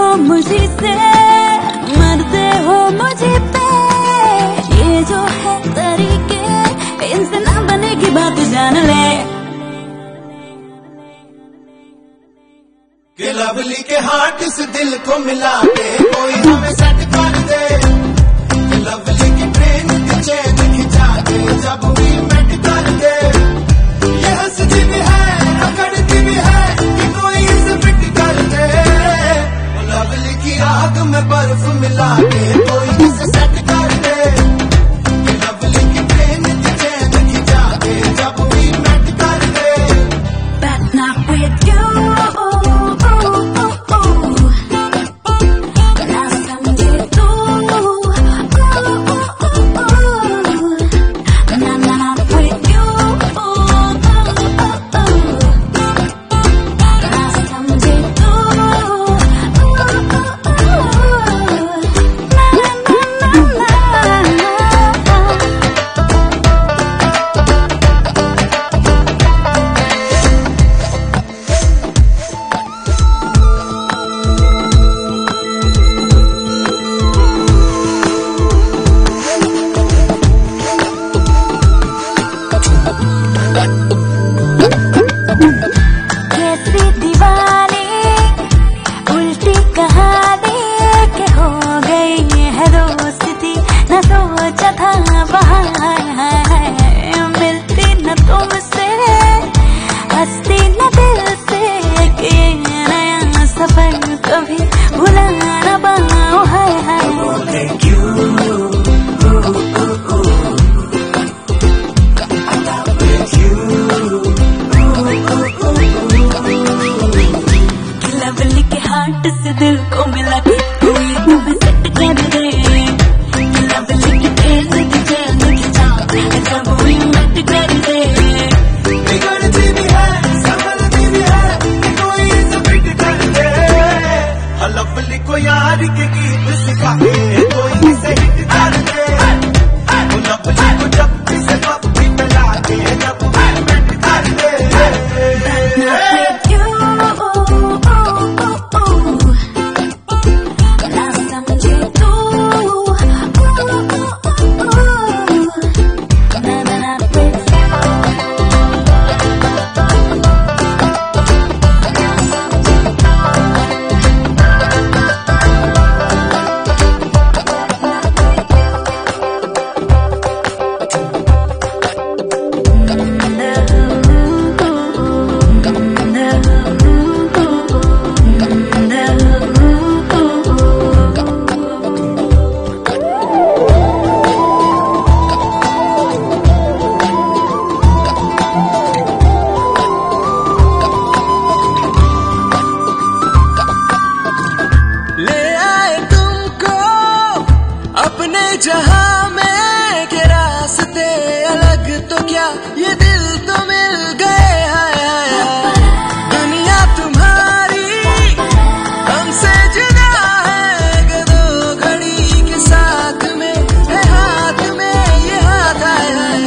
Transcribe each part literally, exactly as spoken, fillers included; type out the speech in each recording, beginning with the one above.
मुझे से, मरते हो मुझे पे। ये जो है तरीके, इनसे ना बनेगी बात, जान ले। कि लवली के हार्ट इस दिल को मिला के कोई हमें सेट कर दे। कि लवली की ट्रेन की चैन खिंचा के जब भी मेट कर दे। ये हंसती भी है, अकड़ती भी है, कि कोई इसे फिट कर दे। लवली की आग में बर्फ मिला के कोई इसे सेट कर दे। कि लवली की ट्रेन की चैन खिंचा के जब भी मेट कर दे। But not with you. कैसी दीवानी उल्टी कहानी के हो गई है दोस्ती, न सोचा था वहाँ मिलती न तुमसे, हंसती न दिल से, कि नया सफर कभी भुला न पाऊं। हाय हाय लवली के हार्ट से दिल को मिला के कोई तुम्हें सेट कर दे। लवली की ट्रेन की चैन खिंचा जब भी मेट कर दे। बिगड़ती भी है, संभलती भी है, कि कोई इसे फिट कर दे। लवली को यार के गीत सिखा के कोई इसे हिट कर दे। लवली को जब भी से पप्पी मिला के जब भी मेट कर दे। जहां में के रास्ते अलग तो क्या ये दिल तो मिल गए। हाय हाय दुनिया तुम्हारी हमसे जुदा है, कि दो घड़ी के साथ में है हाथ में ये हाथ। आया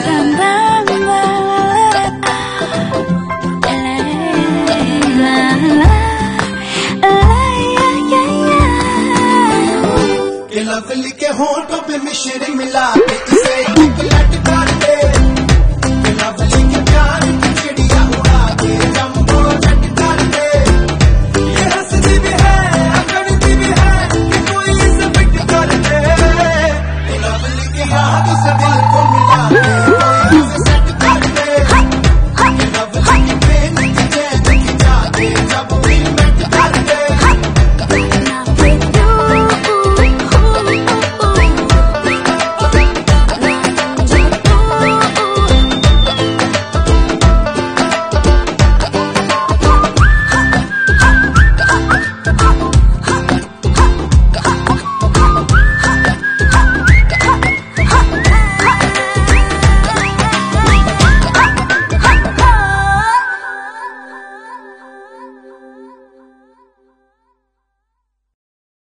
लवली के होठों पे मिश्री मिला के इसे